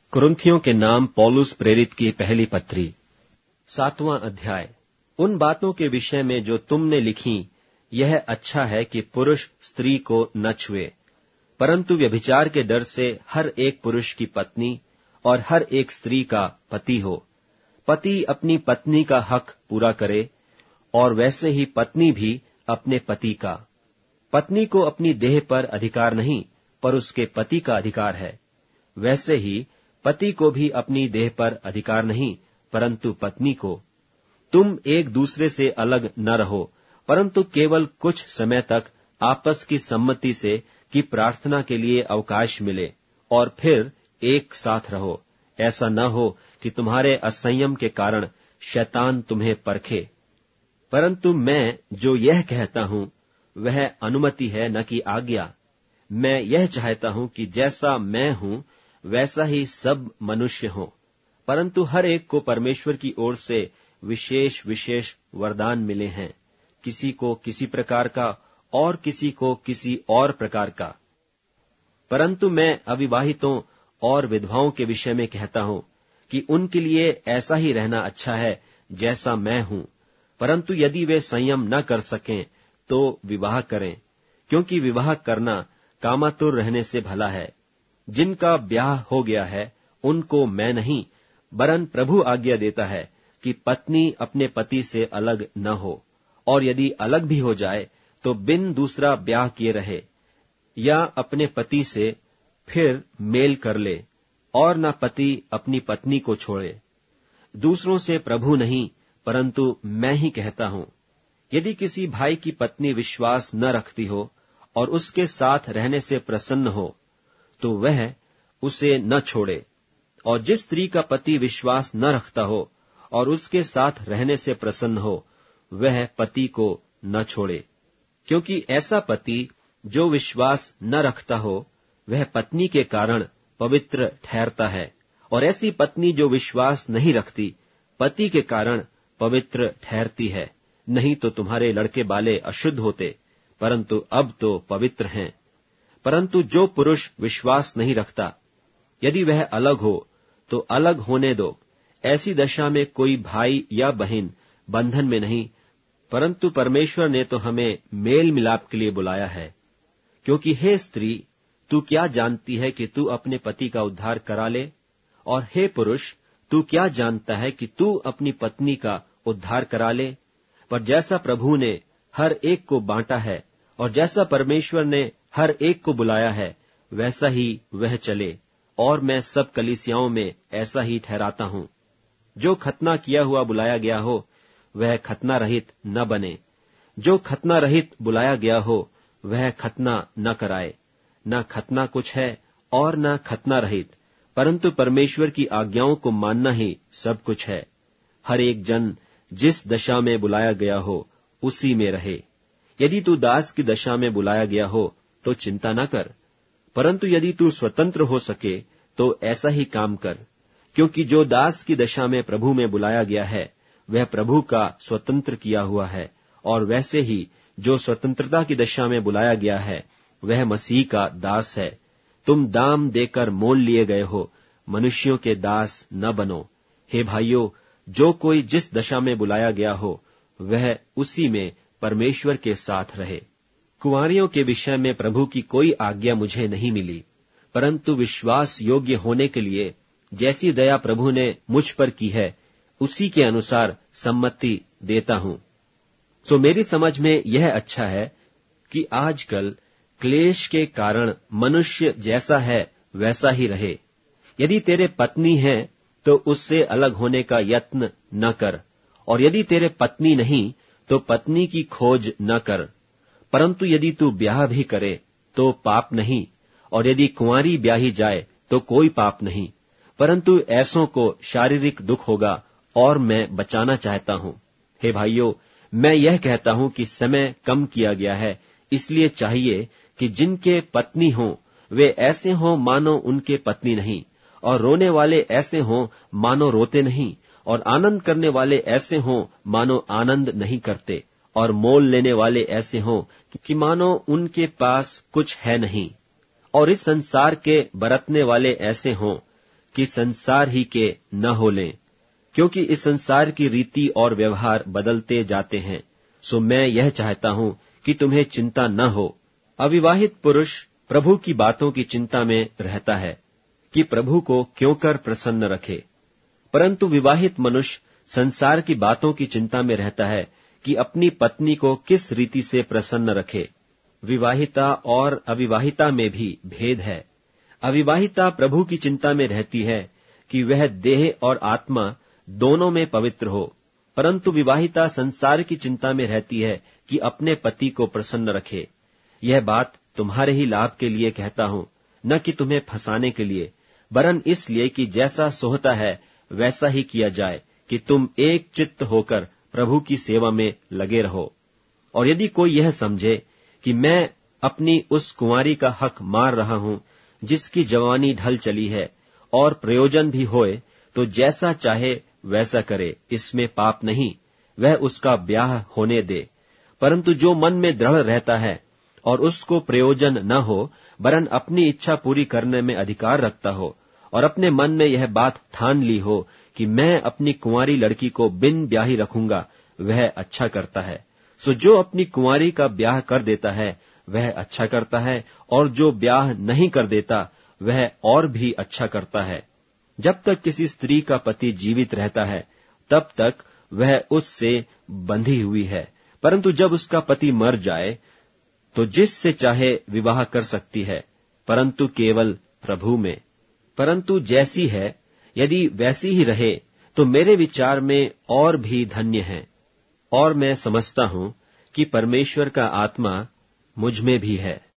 कुरिन्थियों के नाम पौलुस प्रेरित की पहली पत्री 7वां अध्याय। उन बातों के विषय में जो तुमने लिखी, यह अच्छा है कि पुरुष स्त्री को न छुए, परंतु व्यभिचार के डर से हर एक पुरुष की पत्नी और हर एक स्त्री का पति हो। पति अपनी पत्नी का हक पूरा करे, और वैसे ही पत्नी भी अपने पति का। पत्नी को अपनी देह पर अधिकार नहीं, पर उसके पति का अधिकार है। वैसे ही पति को भी अपनी देह पर अधिकार नहीं, परंतु पत्नी को। तुम एक दूसरे से अलग न रहो, परंतु केवल कुछ समय तक आपस की सम्मति से कि प्रार्थना के लिए अवकाश मिले, और फिर एक साथ रहो। ऐसा न हो कि तुम्हारे असंयम के कारण शैतान तुम्हें परखे। परंतु मैं जो यह कहता हूं वह अनुमति है, न कि आज्ञा। मैं यह चाहता हूं कि जैसा मैं हूं वैसा ही सब मनुष्य हों, परंतु हर एक को परमेश्वर की ओर से विशेष विशेष वरदान मिले हैं, किसी को किसी प्रकार का और किसी को किसी और प्रकार का। परंतु मैं अविवाहितों और विधवाओं के विषय में कहता हूं कि उनके लिए ऐसा ही रहना अच्छा है जैसा मैं हूं, परंतु यदि वे संयम न कर सकें तो विवाह करें, क्योंकि विवाह करना कामातुर रहने से भला है। जिनका ब्याह हो गया है उनको मैं नहीं, वरन प्रभु आज्ञा देता है कि पत्नी अपने पति से अलग न हो, और यदि अलग भी हो जाए तो बिन दूसरा ब्याह किए रहे, या अपने पति से फिर मेल कर ले, और न पति अपनी पत्नी को छोड़े। दूसरों से प्रभु नहीं, परंतु मैं ही कहता हूं। यदि किसी भाई की पत्नी विश्वास न रखती हो और उसके साथ रहने से प्रसन्न हो, तो वह उसे न छोड़े। और जिस स्त्री का पति विश्वास न रखता हो और उसके साथ रहने से प्रसन्न हो, वह पति को न छोड़े। क्योंकि ऐसा पति जो विश्वास न रखता हो, वह पत्नी के कारण पवित्र ठहरता है, और ऐसी पत्नी जो विश्वास नहीं रखती, पति के कारण पवित्र ठहरती है। नहीं तो तुम्हारे लड़के बाले अशुद्ध होते, परंतु अब तो पवित्र हैं। परंतु जो पुरुष विश्वास नहीं रखता, यदि वह अलग हो तो अलग होने दो। ऐसी दशा में कोई भाई या बहन बंधन में नहीं, परंतु परमेश्वर ने तो हमें मेल मिलाप के लिए बुलाया है। क्योंकि हे स्त्री, तू क्या जानती है कि तू अपने पति का उद्धार करा ले? और हे पुरुष, तू क्या जानता है कि तू अपनी पत्नी का उद्धार करा ले? पर जैसा प्रभु ने हर एक को बांटा है, और जैसा परमेश्वर ने हर एक को बुलाया है, वैसा ही वह चले। और मैं सब कलीसियाओं में ऐसा ही ठहराता हूं। जो खतना किया हुआ बुलाया गया हो, वह खतना रहित न बने। जो खतना रहित बुलाया गया हो, वह खतना न कराए। न खतना कुछ है और न खतना रहित, परंतु परमेश्वर की आज्ञाओं को मानना ही सब कुछ है। हर एक जन जिस दशा में बुलाया गया हो, उसी में रहे। यदि तू दास की दशा में बुलाया गया हो तो चिंता न कर, परंतु यदि तू स्वतंत्र हो सके तो ऐसा ही काम कर। क्योंकि जो दास की दशा में प्रभु में बुलाया गया है, वह प्रभु का स्वतंत्र किया हुआ है, और वैसे ही जो स्वतंत्रता की दशा में बुलाया गया है, वह मसीह का दास है। तुम दाम देकर मोल लिए गए हो, मनुष्यों के दास न बनो। हे भाइयों, जो कोई जिस दशा में बुलाया गया हो, वह उसी में परमेश्वर के साथ रहे। कुंवारियों के विषय में प्रभु की कोई आज्ञा मुझे नहीं मिली, परंतु विश्वास योग्य होने के लिए जैसी दया प्रभु ने मुझ पर की है, उसी के अनुसार सम्मति देता हूं। तो मेरी समझ में यह अच्छा है कि आजकल क्लेश के कारण मनुष्य जैसा है वैसा ही रहे। यदि तेरे पत्नी है तो उससे अलग होने का यत्न न कर, और यदि तेरे पत्नी नहीं तो पत्नी की खोज न कर। परंतु यदि तू ब्याह भी करे तो पाप नहीं, और यदि कुंवारी ब्याही जाए तो कोई पाप नहीं, परंतु ऐसों को शारीरिक दुख होगा, और मैं बचाना चाहता हूं। हे भाइयों, मैं यह कहता हूं कि समय कम किया गया है, इसलिए चाहिए कि जिनके पत्नी हों वे ऐसे हों मानो उनके पत्नी नहीं, और रोने वाले ऐसे हों मानो रोते नहीं, और आनंद करने वाले ऐसे हों मानो आनंद नहीं करते, और मोल लेने वाले ऐसे हों कि मानो उनके पास कुछ है नहीं, और इस संसार के बरतने वाले ऐसे हों कि संसार ही के न हो लें, क्योंकि इस संसार की रीति और व्यवहार बदलते जाते हैं। सो मैं यह चाहता हूं कि तुम्हें चिंता न हो। अविवाहित पुरुष प्रभु की बातों की चिंता में रहता है कि प्रभु को क्यों कर प्रसन्न रखे, परंतु विवाहित मनुष्य संसार की बातों की चिंता में रहता है कि अपनी पत्नी को किस रीति से प्रसन्न रखे। विवाहिता और अविवाहिता में भी भेद है। अविवाहिता प्रभु की चिंता में रहती है कि वह देह और आत्मा दोनों में पवित्र हो, परंतु विवाहिता संसार की चिंता में रहती है कि अपने पति को प्रसन्न रखे। यह बात तुम्हारे ही लाभ के लिए कहता हूं, न कि तुम्हें फंसाने के लिए, वरन इसलिए कि जैसा सोहता है वैसा ही किया जाए, कि तुम एक चित्त होकर प्रभु की सेवा में लगे रहो। और यदि कोई यह समझे कि मैं अपनी उस कुंवारी का हक मार रहा हूं जिसकी जवानी ढल चली है और प्रयोजन भी होए, तो जैसा चाहे वैसा करे, इसमें पाप नहीं, वह उसका ब्याह होने दे। परंतु जो मन में दृढ़ रहता है और उसको प्रयोजन न हो, वरन अपनी इच्छा पूरी करने में अधिकार रखता हो, और अपने मन में यह बात ठान ली हो कि मैं अपनी कुंवारी लड़की को बिन ब्याही रखूंगा, वह अच्छा करता है। सो जो अपनी कुंवारी का ब्याह कर देता है वह अच्छा करता है, और जो ब्याह नहीं कर देता वह और भी अच्छा करता है। जब तक किसी स्त्री का पति जीवित रहता है तब तक वह उससे बंधी हुई है, परंतु जब उसका पति मर जाए तो जिससे चाहे विवाह कर सकती है, परंतु केवल प्रभु में। परंतु जैसी है यदि वैसी ही रहे तो मेरे विचार में और भी धन्य है। और मैं समझता हूं कि परमेश्वर का आत्मा मुझ में भी है।